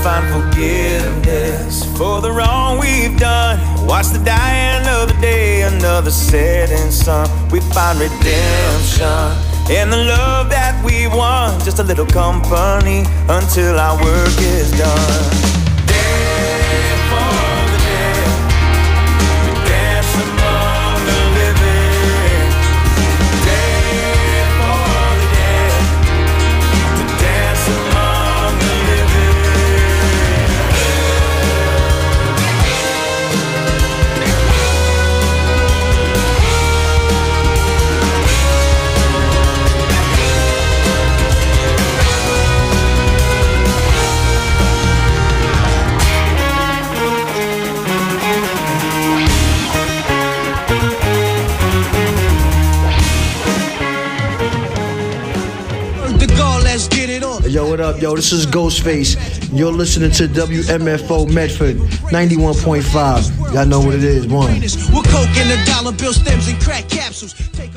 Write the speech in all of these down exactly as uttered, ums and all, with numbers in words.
find forgiveness for the wrong we've done. Watch the dying of the day, another setting sun. We find redemption in the love that we won. Just a little company until our work is done. Dead for the dead, we dance among the living. Dead for the dead, to dance among the living. Yo, what up, yo? This is Ghostface. You're listening to W M F O Medford ninety-one point five. Y'all know what it is, one. With coke and the dollar bill stems and crack capsules.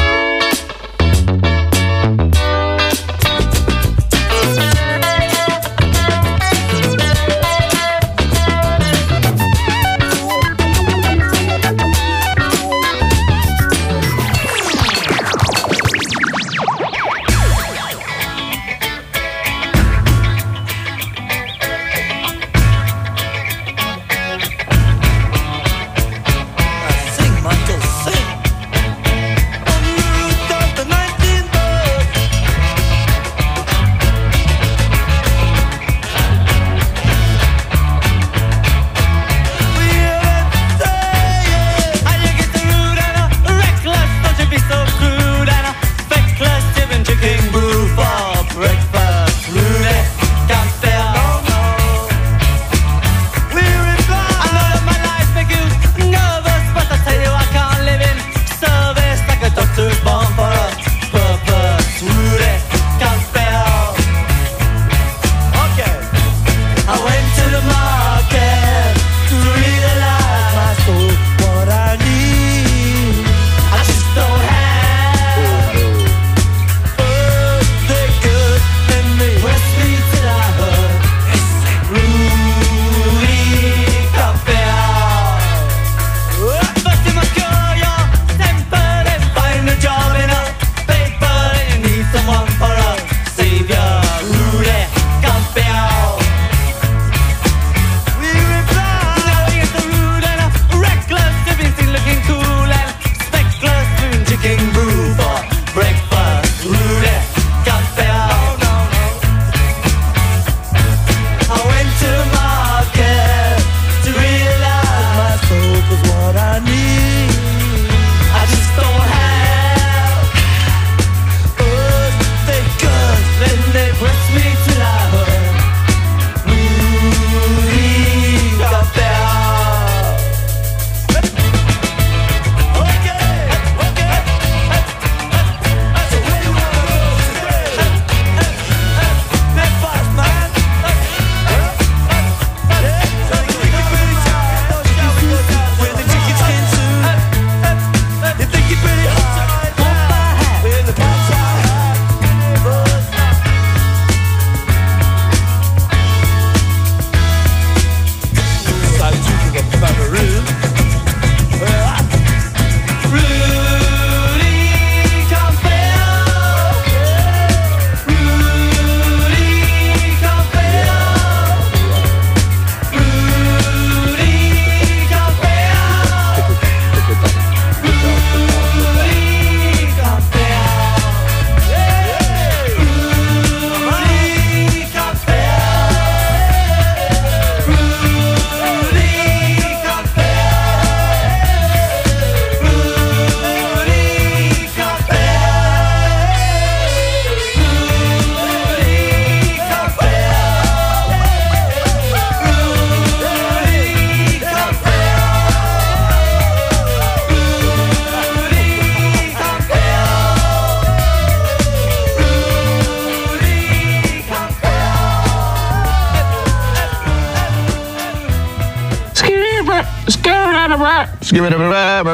Skip it up,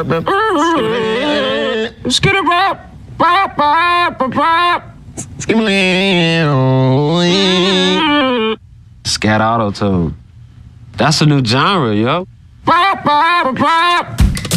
skip it up, pop, pop, pop, skip it, Scat Auto-Tune. That's a new genre, yo. Bop, bop, bop.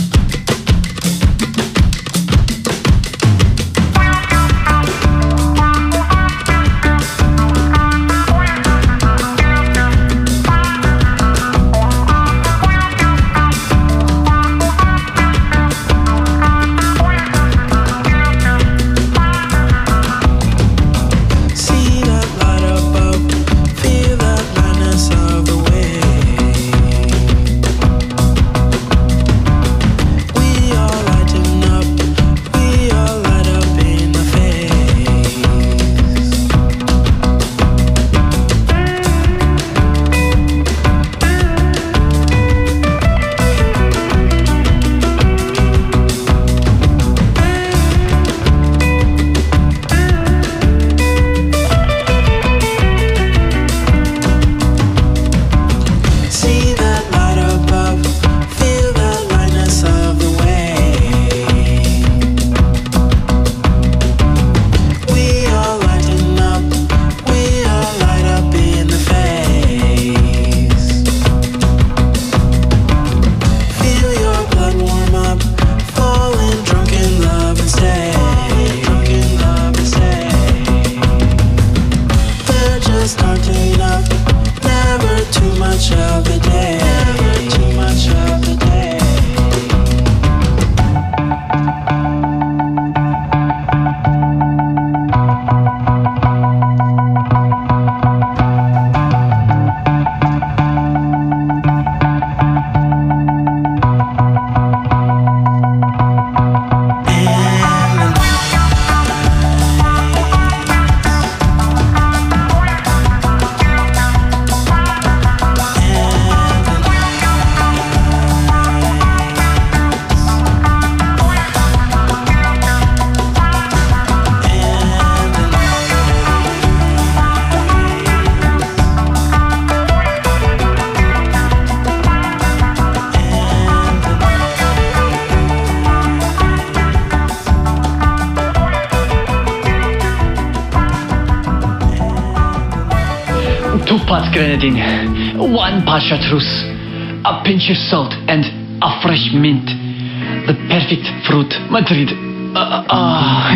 Two parts grenadine, one part chartreuse, a pinch of salt, and a fresh mint. The perfect fruit, Madrid. Uh, uh.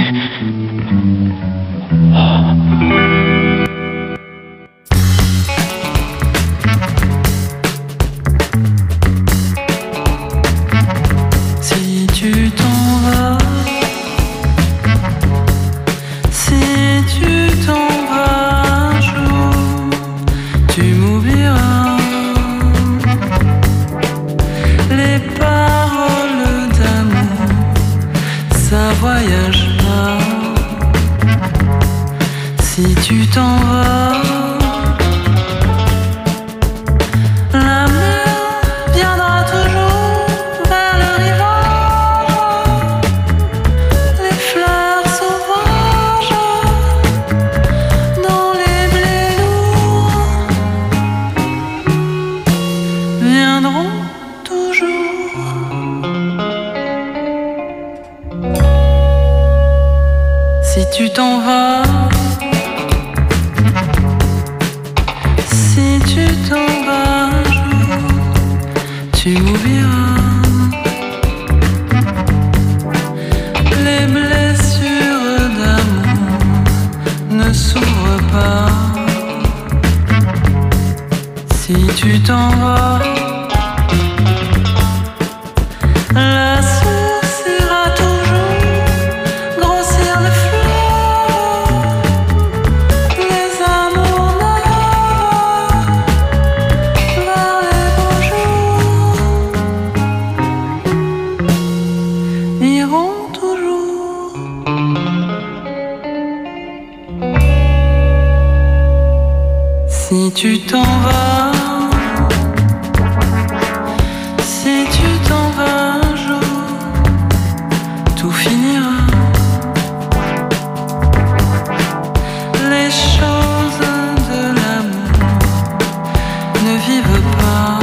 Si tu t'en vas, si tu t'en vas un jour, tu m'oublieras. Les paroles d'amour, ça voyage pas. Si tu t'en vas, la mer viendra toujours vers le rivage. Les fleurs sauvages dans les blés lourds viendront toujours. Si tu t'en vas, si tu t'en vas un jour, tu m'oublieras. Les blessures d'amour ne s'ouvrent pas. Si tu t'en vas, la source ira toujours grossir les fleurs. Les amours neufs vers les beaux jours iront toujours. Si tu t'en vas, si tu t'en vas un jour, tout finira. Les choses de l'amour ne vivent pas.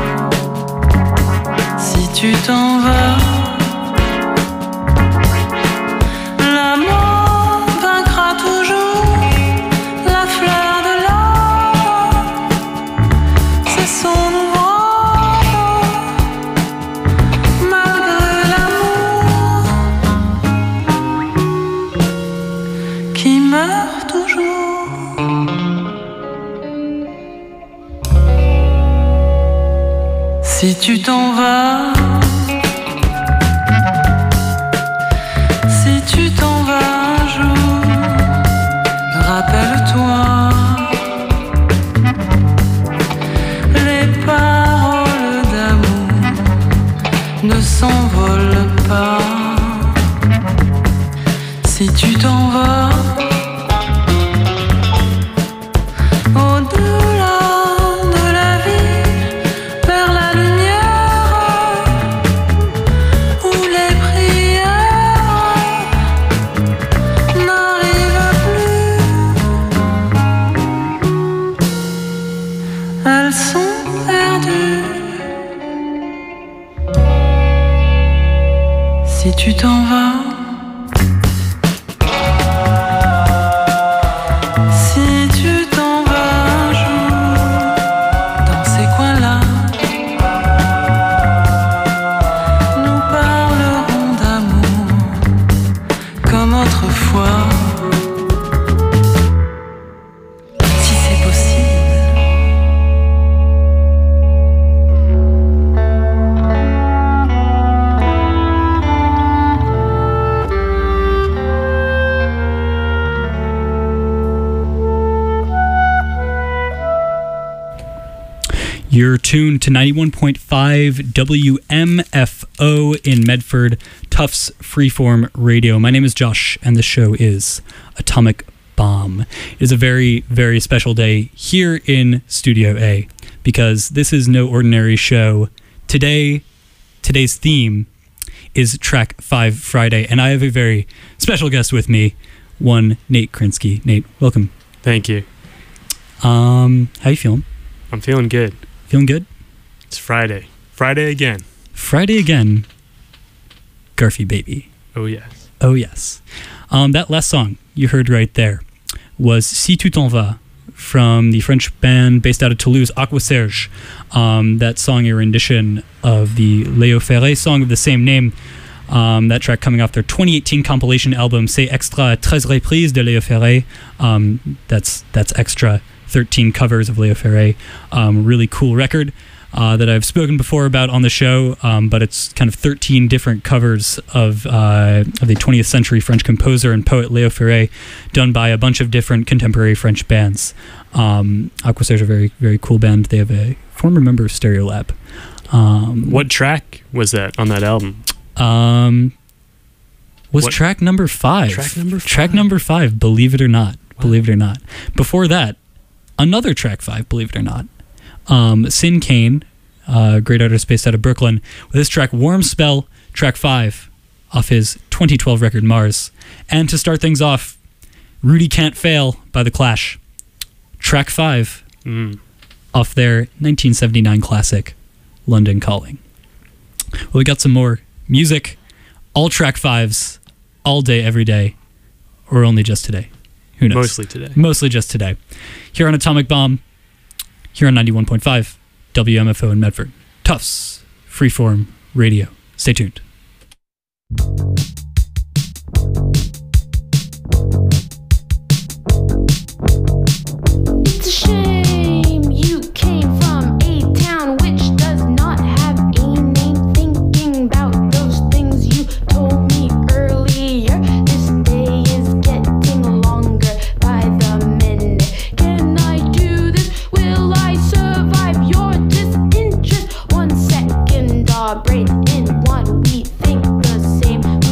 Si tu t'en vas, l'amour vaincra toujours la fleur de l'âme. Si tu t'en vas, si tu t'en vas un jour, rappelle-toi, les paroles d'amour ne s'envolent pas. Si tu t'en vas au-delà de la vie, vers la lumière où les prières n'arrivent plus, elles sont perdues. Si tu t'en vas, you're tuned to ninety-one point five W M F O in Medford, Tufts Freeform Radio. My name is Josh, and the show is Atomic Bomb. It is a very, very special day here in Studio A, because this is no ordinary show. Today, today's theme is Track five Friday, and I have a very special guest with me, one Nate Krinsky. Nate, welcome. Thank you. Um, how you feeling? I'm feeling good. Feeling good? It's Friday. Friday again. Friday again. Garfy baby. Oh, yes. Oh, yes. Um, that last song you heard right there was Si Tu T'en Vas from the French band based out of Toulouse, Aqua Serge. Um, that song, a rendition of the Léo Ferré song of the same name. Um, that track coming off their twenty eighteen compilation album, C'est Extra treize reprises de Léo Ferré. Um, that's, that's extra. thirteen covers of Léo Ferré. Um, really cool record uh, that I've spoken before about on the show, um, but it's kind of thirteen different covers of uh, of the twentieth century French composer and poet Léo Ferré, done by a bunch of different contemporary French bands. Um, Aqua Serge is a very, very cool band. They have a former member of Stereolab. Um, what track was that on that album? Um, was what? track number five. Track number five. Track number five, believe it or not. Wow. Believe it or not. Before that, another track five, believe it or not. Um, Sin Kane, uh, great artist based out of Brooklyn, with his track Warm Spell, track five, off his twenty twelve record Mars. And to start things off, Rudy Can't Fail by The Clash, track five, mm. off their nineteen seventy-nine classic, London Calling. Well, we got some more music, all track fives, all day, every day, or only just today. Who knows? Mostly today. Mostly just today. Here on Atomic Bomb, here on ninety-one point five W M F O in Medford. Tufts Freeform Radio. Stay tuned. It's a shame you came from a town which does not have a name. Thinking about those things you told me earlier, this day is getting longer by the minute. Can I do this? Will I survive your disinterest? One second, our brains in one, we think the same.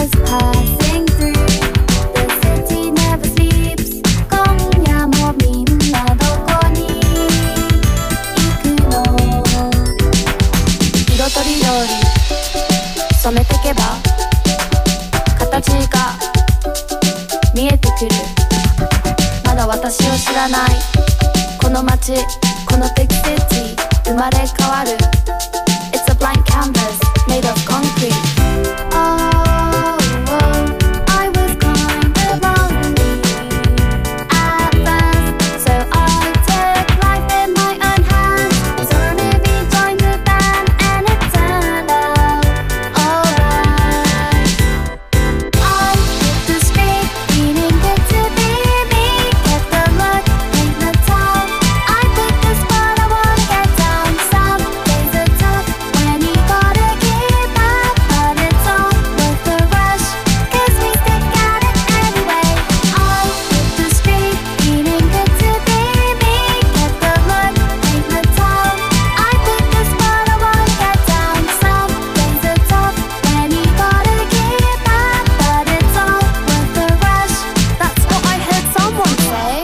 just passing through. The city never sleeps. 今夜もみんなどこに行くの？色とりどり染めてけば形が見えてくる。まだ私を知らないこの街、このビッグシティ、生まれ変わる。 It's a blank canvas made of concrete. Oh, oh, I was kind of lonely at first, so I took life in my own hands. So maybe joined the band and it turned out alright. I hit the street, feeling good to be me. Get the look, paint the town. I pick the spot I wanna get down. Some days are tough when you gotta keep up, but it's all worth the rush, 'cause we stick at it anyway. I hit the street, feeling good to be me. Get the look, paint the town. I pick the spot I wanna get down. Some days are tough when you gotta keep up, but it's all worth the rush. That's what I heard someone say.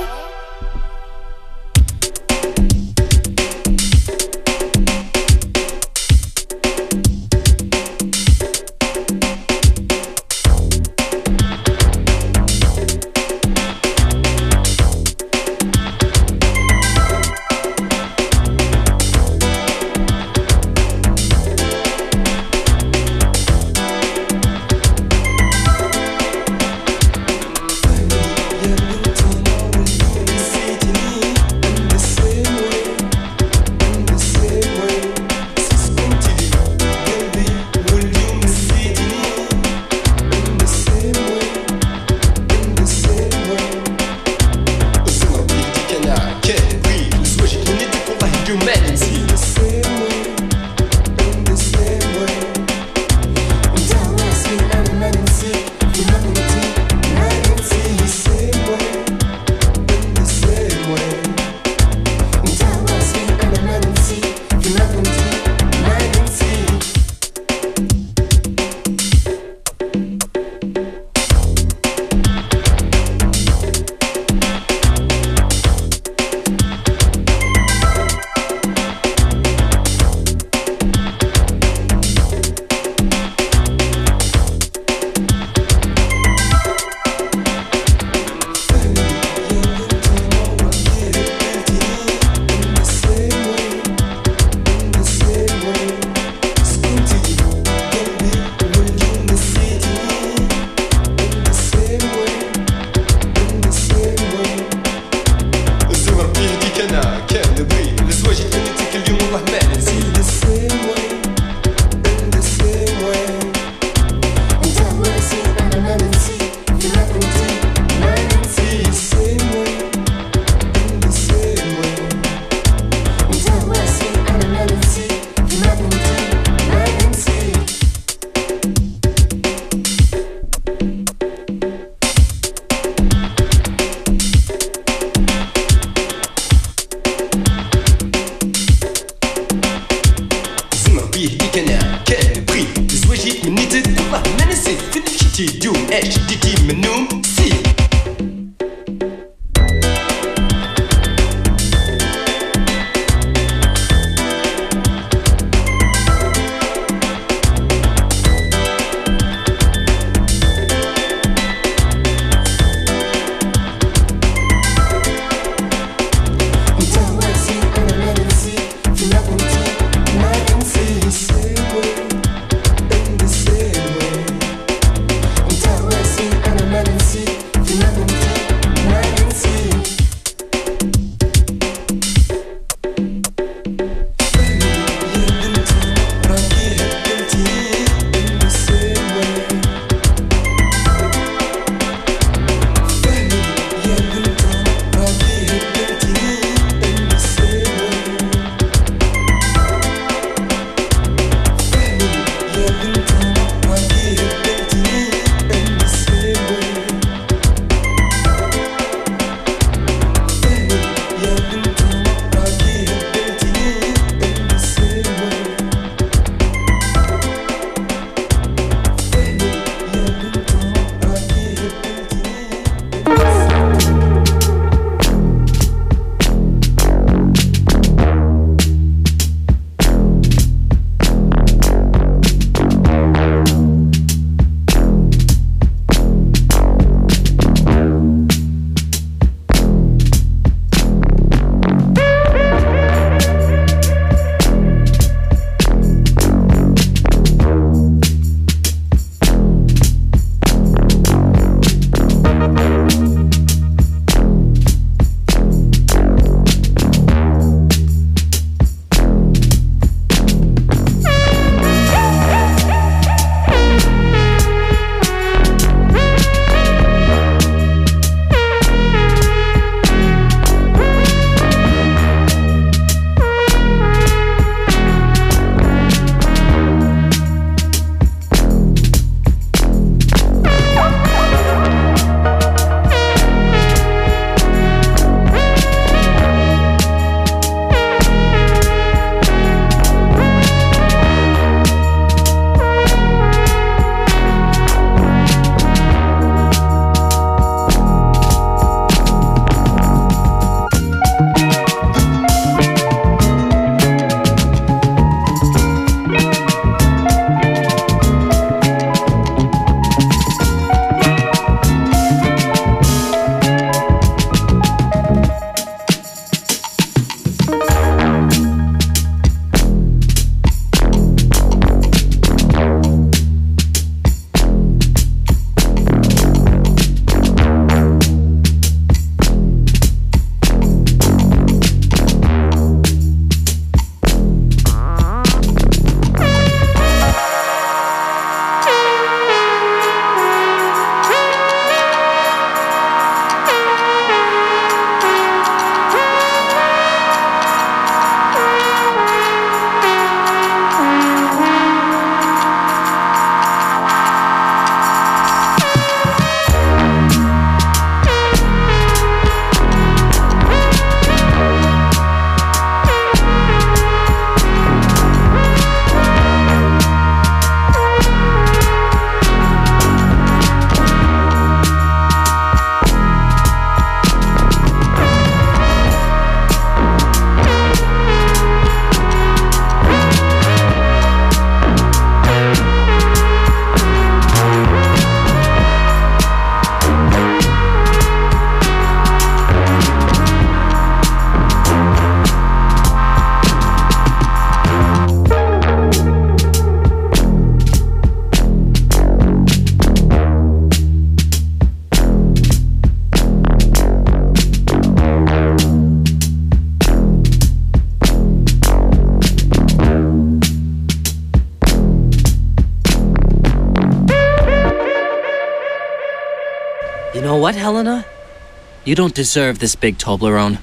You know what, Helena? You don't deserve this big Toblerone.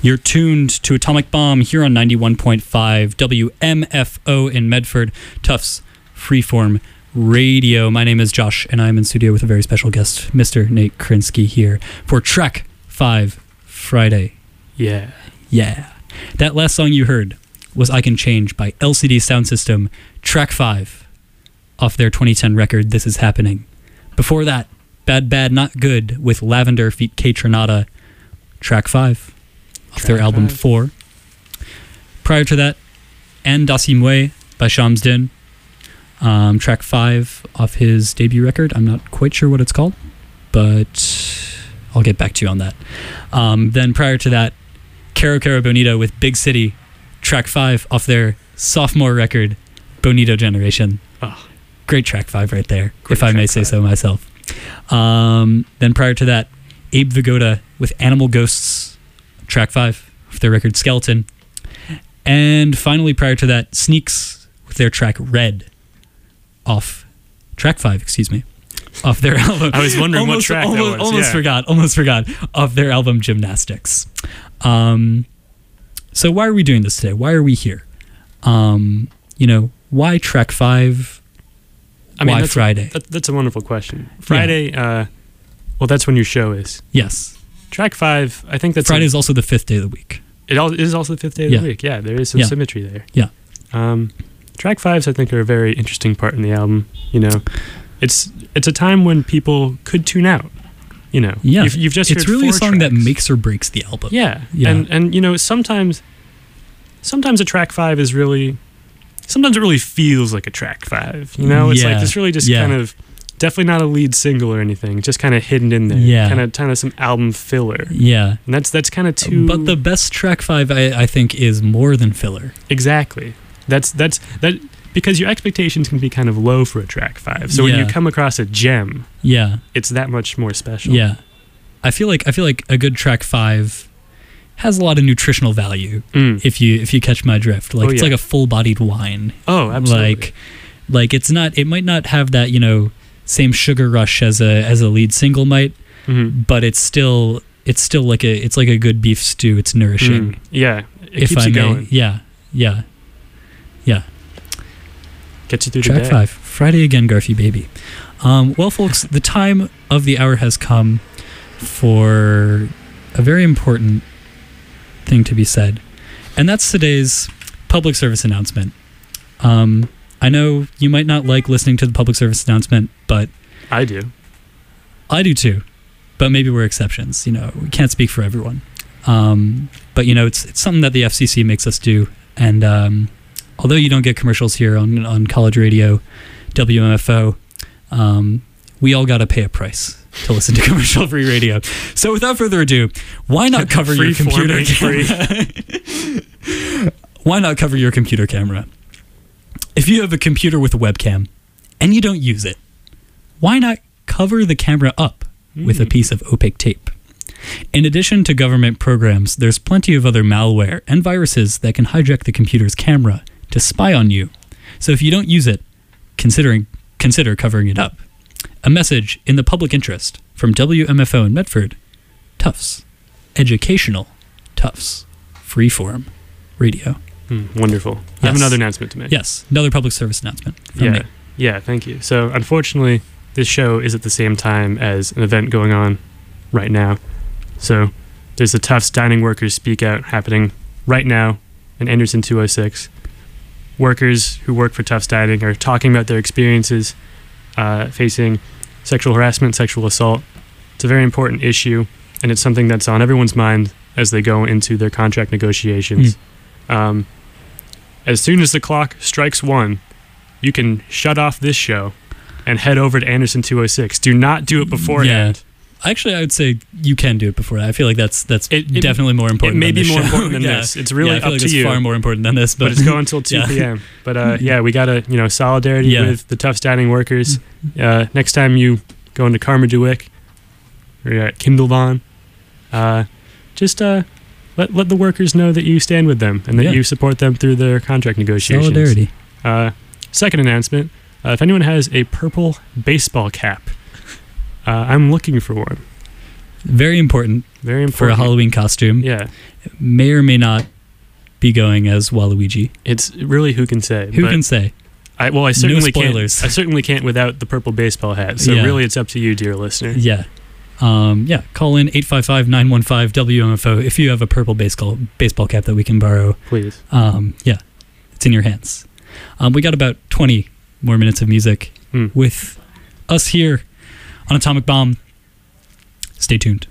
You're tuned to Atomic Bomb here on ninety-one point five W M F O in Medford, Tufts Freeform Radio. My name is Josh, and I'm in studio with a very special guest, Mister Nate Krinsky, here for Track five Friday. Yeah. Yeah. That last song you heard was I Can Change by L C D Sound System, Track five, off their twenty ten record, This Is Happening. Before that, Bad Bad Not Good with Lavender feat. Kate Trinata, Track five, off Track their album five. four. Prior to that, En Dasimwe by Shams Din, um, Track five off his debut record. I'm not quite sure what it's called, but I'll get back to you on that. Um, then prior to that, Caro Caro Bonito with Big City, Track five off their sophomore record, Bonito Generation. Oh. Great Track five right there, Great if I may track say five. so myself. Um, then prior to that, Abe Vigoda with Animal Ghosts, Track five off their record Skeleton. And finally, prior to that, Sneaks with their track Red, off Track five, excuse me, off their album. I was wondering what almost, track that almost, was, Almost yeah. forgot, almost forgot, off their album Gymnastics. Um, so why are we doing this today? Why are we here? Um, you know, why Track five? I mean, why that's Friday? A, that, that's a wonderful question. Friday, uh, well, that's when your show is. Yes. Track five, I think that's... Friday a- is also the fifth day of the week. It al- is also the fifth day of Yeah. the week. Yeah, there is some Yeah. symmetry there. Yeah. Um, track fives, I think, are a very interesting part in the album. You know, it's it's a time when people could tune out. You know, Yeah. you've, you've just it's heard really a four song that tracks. makes or breaks the album. Yeah. Yeah. and and you know sometimes sometimes a track five is really sometimes it really feels like a track five. You know, it's Yeah. like it's really just Yeah. kind of definitely not a lead single or anything, just kind of hidden in there. Yeah. kind of kind of some album filler. Yeah. And that's that's kind of too. But the best Track five, I, I think, is more than filler. Exactly. That's that's that because your expectations can be kind of low for a track five. So when Yeah. you come across a gem, Yeah. it's that much more special. Yeah. I feel like I feel like a good Track five has a lot of nutritional value. Mm. If you if you catch my drift, like Oh, it's yeah. like a full-bodied wine. Oh, absolutely. Like like it's not. It might not have that, you know, same sugar rush as a as a lead single might, Mhm. but it's still it's still like a it's like a good beef stew. It's nourishing. Mm. Yeah, it if keeps I you may. going. Yeah. Yeah. Yeah. Gets you through Track the day. five, Friday again, Garfy baby. Um, well, folks, the time of the hour has come for a very important thing to be said, and that's today's public service announcement. Um, I know you might not like listening to the public service announcement, but I do. I do too. But maybe we're exceptions. You know, we can't speak for everyone. Um, but you know, it's it's something that the F C C makes us do, and um, although you don't get commercials here on on college radio, W M F O, um, we all got to pay a price to listen to commercial-free radio. So without further ado, why not cover your Free form computer ain't free. camera? Why not cover your computer camera? If you have a computer with a webcam and you don't use it, why not cover the camera up with a piece of opaque tape? In addition to government programs, there's plenty of other malware and viruses that can hijack the computer's camera to spy on you. So if you don't use it, considering consider covering it up. A message in the public interest from W M F O in Medford, Tufts, educational Tufts, freeform radio. Mm, wonderful. I have Yes. another announcement to make. Yes, another public service announcement from Yeah. me. Yeah, thank you. So unfortunately, this show is at the same time as an event going on right now. So there's the Tufts Dining Workers Speak Out happening right now in Anderson two oh six. Workers who work for Tufts Dining are talking about their experiences uh, facing sexual harassment, sexual assault. It's a very important issue, and it's something that's on everyone's mind as they go into their contract negotiations. Um, as soon as the clock strikes one, you can shut off this show and head over to Anderson two oh six. Do not do it beforehand. Actually, I would say you can do it before that. I feel like that's that's It- it- definitely more important. it may than be this more show. important than Yeah. this. It's really yeah, I feel up like to it's you. far more important than this, but, But it's going until two yeah. p.m. But uh, yeah, we got to, you know, solidarity Yeah. with the Tufts Dining Workers. Uh, next time you go into Carmaduick or you're at Kindlevon, uh, just uh, let let the workers know that you stand with them and that Yeah. you support them through their contract negotiations. Solidarity. Uh, second announcement, uh, if anyone has a purple baseball cap, uh, I'm looking for one. Very important. Very important for a Halloween costume. Yeah, may or may not be going as Waluigi. It's really who can say. Who but can say? I, well, I certainly no spoilers. can't. I certainly can't without the purple baseball hat. So Yeah. really, it's up to you, dear listener. Yeah. Um, yeah, call in eight five five, nine one five, W M F O if you have a purple baseball baseball cap that we can borrow. Please. Um, yeah, it's in your hands. Um, we got about twenty more minutes of music Hmm. with us here on Atomic Bomb. Stay tuned.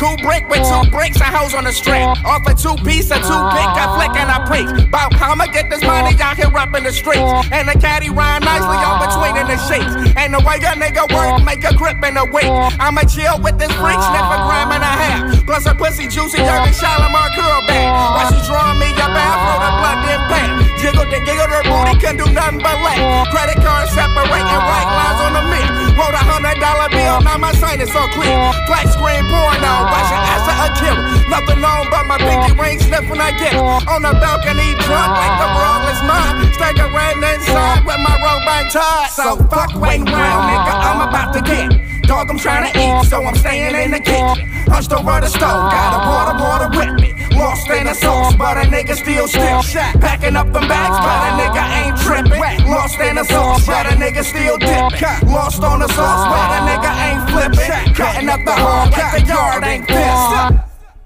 Two brick with two bricks and hoes on the strap. Off a two piece, a two pick, I flick and I preach. About how I'ma get this money out here up in the streets. And the caddy rhyme nicely on between in the sheets. And the way a nigga work, make a grip in a week. I'ma chill with this freak, sniff a gram and a half. Plus her pussy juicy, young and Shalimar curl back. While she drawing me up afro, the blood then back. Jiggle the giggle, her booty can do nothing but laugh. Credit card separating white lines on the mirror. Wrote a hundred dollar bill, now my sign is so clear. Black screen porno, watch your ass a killer. Nothing on but my pinky ring sniffing I get it. On the balcony drunk like the world is mine. Staggering inside with my robot tied. So fuck waiting round, nigga, I'm about to get it. Dog, I'm trying to eat, so I'm staying in the kitchen. Hunched over the stove, got a water, water with me. Lost in the sauce, but a nigga still still shot. Packing up them bags, but a nigga ain't tripping. Lost in the sauce, but a nigga still dipping. Lost on the sauce, but a nigga ain't flipping. Cutting up the hall like the yard ain't fixed.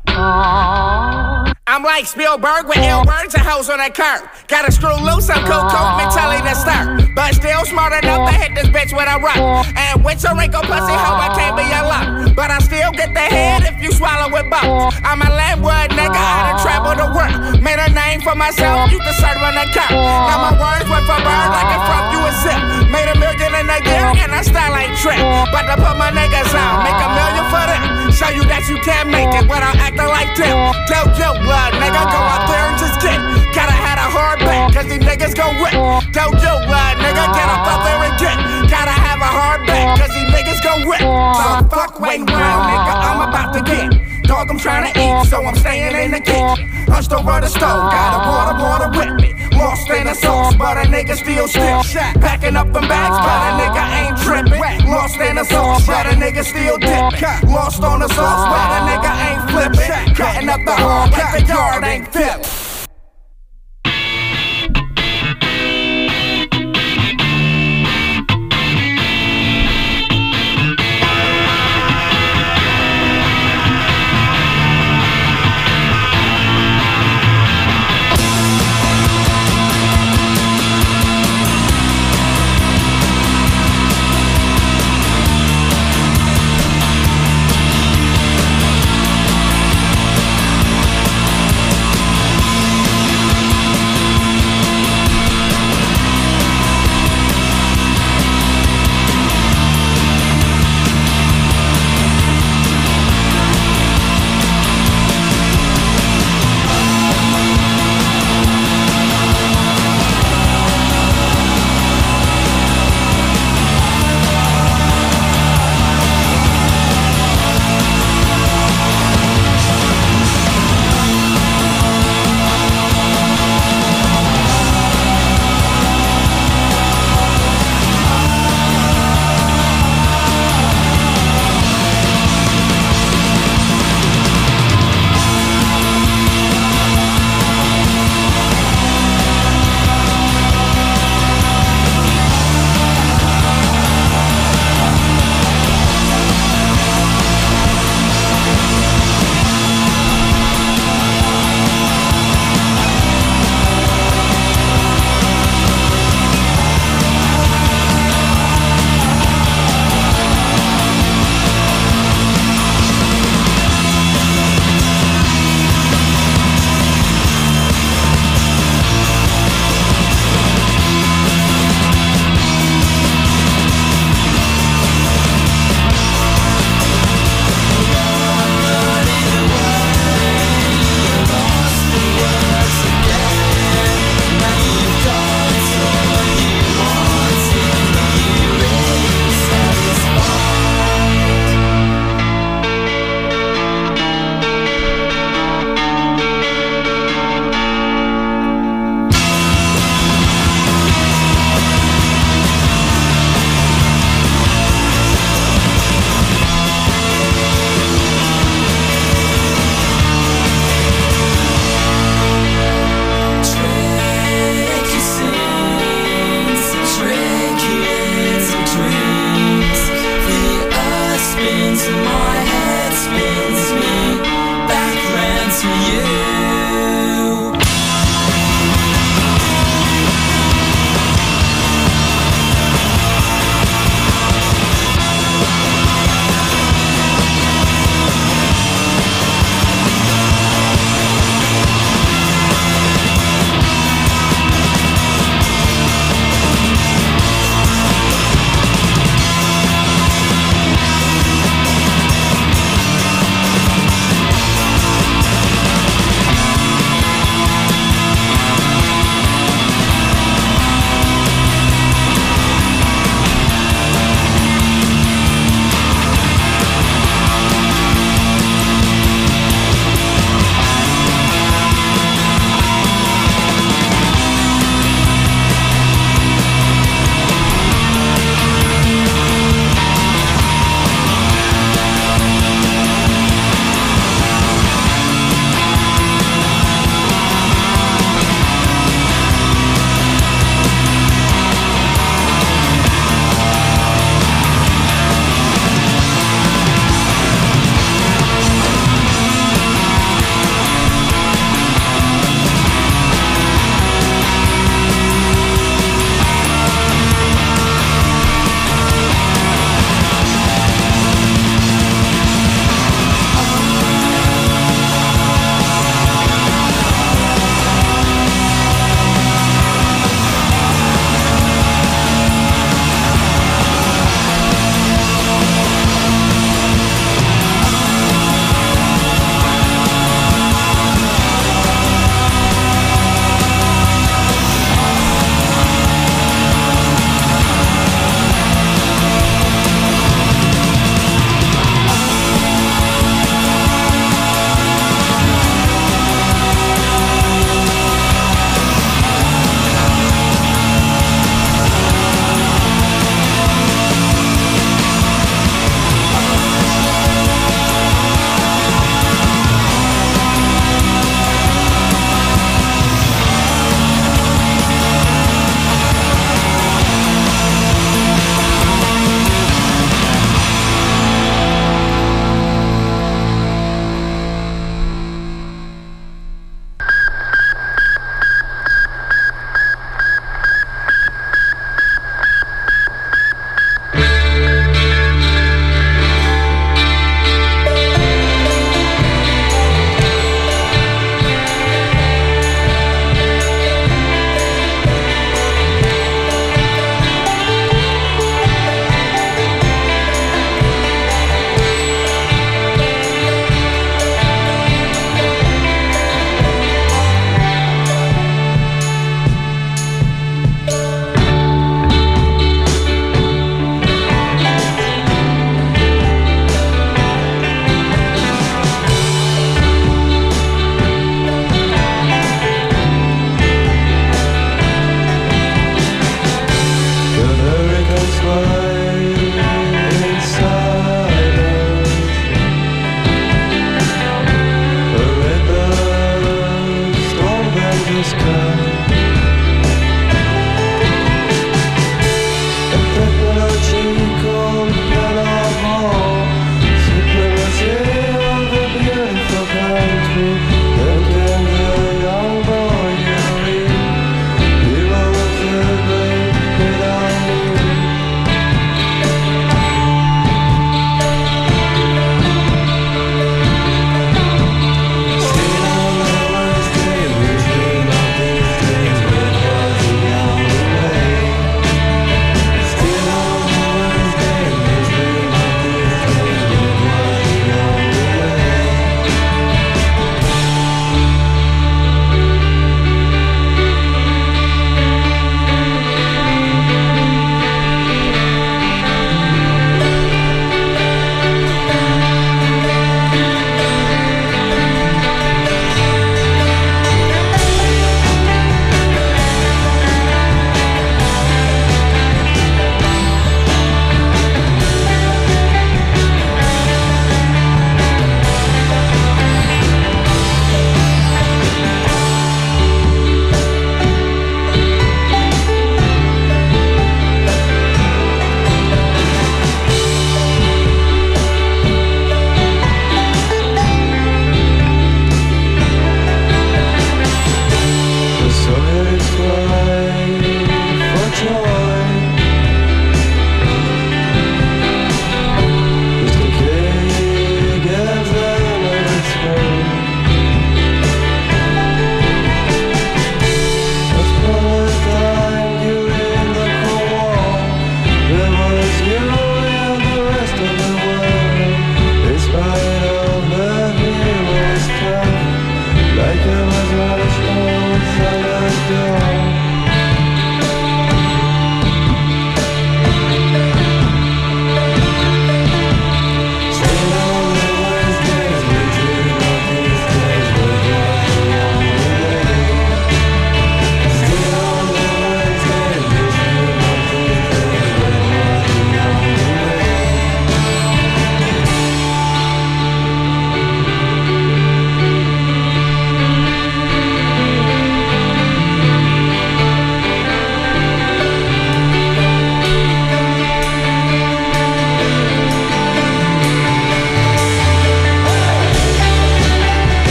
I'm like Spielberg with ill words and hoes on that curb. Gotta screw loose, I'm cool, cool, mentality to start. But still smart enough to hit this bitch with a rock. And with your wrinkle pussy hoe, I can't be your luck. But I still get the head if you swallow with bones. I'm a landwood nigga, I done traveled the world. Made a name for myself, you can serve on the cup. Now my words went for bird like a front you a zip. Made a million in a year and I style ain't trick. But to put my niggas on, make a million for them. Show you that you can't make it without acting like them. Tell yo, blood, nigga, go out there and just get it. Gotta have a hard back, cause these niggas gon' whip. Tell yo, blood, nigga, get up out there and get it. Gotta have a hard back, cause these niggas gon' whip. So fuck waiting round, nigga, I'm about to get it. Dog, I'm trying to eat, so I'm staying in the kitchen. Hunched over the stove, got a water, water with me. Lost in the sauce, but a nigga still still shot. Packing up them bags, but a nigga ain't tripping. Lost in the sauce, but a nigga still dipping. Lost on the sauce, but a nigga ain't flipping. Cutting up the hall like the yard ain't filled.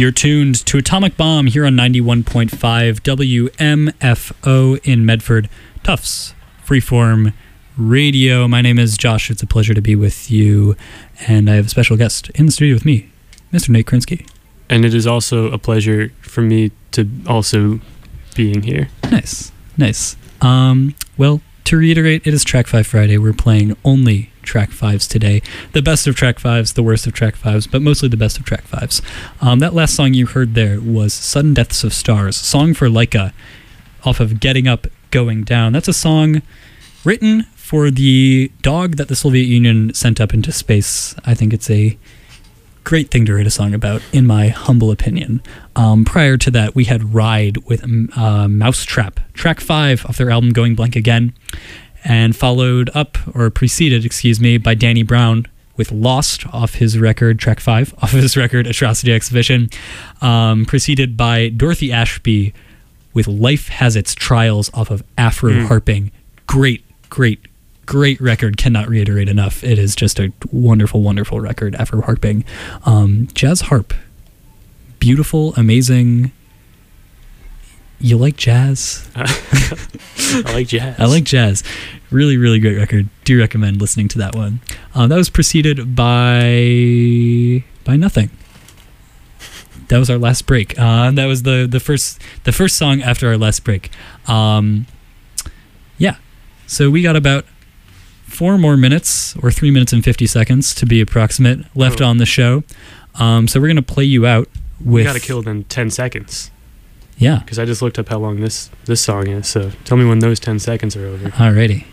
You're tuned to Atomic Bomb here on ninety-one point five W M F O in Medford. Tufts Freeform Radio. My name is Josh. It's a pleasure to be with you. And I have a special guest in the studio with me, Mister Nate Krinsky. And it is also a pleasure for me to also being here. Nice. Nice. Um, well, to reiterate, it is Track five Friday. We're playing only Track fives today. The best of Track fives, the worst of Track fives, but mostly the best of Track fives. Um, that last song you heard there was Sudden Deaths of Stars, song for Laika, off of Getting Up, Going Down. That's a song written for the dog that the Soviet Union sent up into space. I think it's a great thing to write a song about, in my humble opinion. Um, prior to that, we had Ride with uh, Mousetrap, Track five off their album Going Blank Again, and followed up, or preceded, excuse me, by Danny Brown with Lost off his record, Track five, off of his record Atrocity Exhibition, um, preceded by Dorothy Ashby with Life Has Its Trials off of Afro mm. Harping. Great, great, great record. Cannot reiterate enough. It is just a wonderful, wonderful record, Afro Harping. Um, jazz harp. Beautiful, amazing. You like jazz? I like jazz. I like jazz. Really, really great record. Do recommend listening to that one. Um, that was preceded by by Nothing. That was our last break. Uh, that was the the first the first song after our last break. Um, yeah. So we got about four more minutes, or three minutes and fifty seconds to be approximate, left oh. on the show. Um, so we're gonna play you out with. You gotta kill it in ten seconds. Yeah, because I just looked up how long this this song is. So tell me when those ten seconds are over. Alrighty.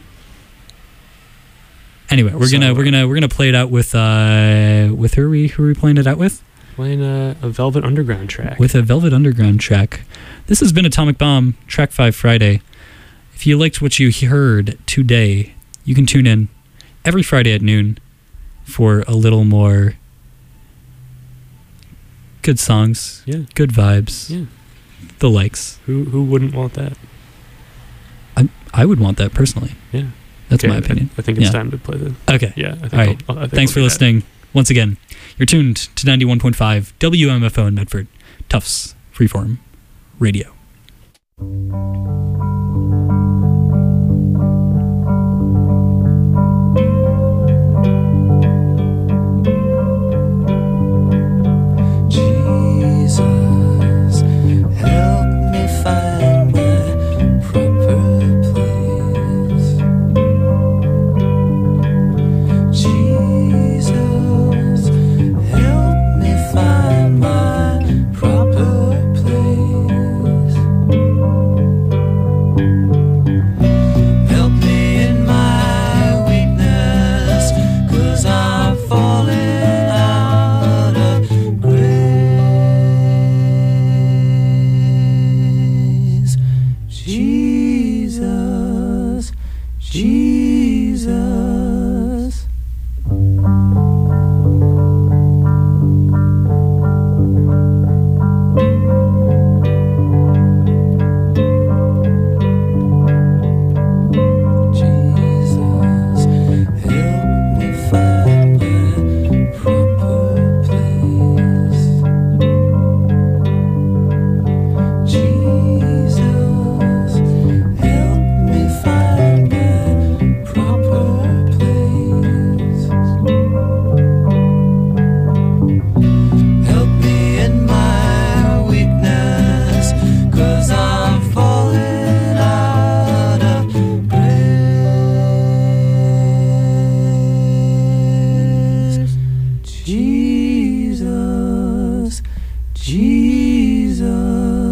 Anyway, we're so, gonna we're gonna we're gonna play it out with uh with who are we who are we playing it out with? Playing a, a Velvet Underground track. With a Velvet Underground track. This has been Atomic Bomb, Track five Friday. If you liked what you heard today, you can tune in every Friday at noon for a little more good songs, yeah, good vibes, yeah, the likes. Who who wouldn't want that? I I would want that personally. Yeah, that's okay, my opinion. I, I think it's yeah. time to play the. Okay. Yeah. I think All right. I'll, I think Thanks I'll for listening. That. Once again, you're tuned to ninety-one point five W M F O in Medford, Tufts Freeform Radio. Jesus, help me find my proper place. Jesus, help me find my proper place. Help me in my weakness, 'cause I'm falling out of grace. Jesus, Jesus. Jesus, Jesus.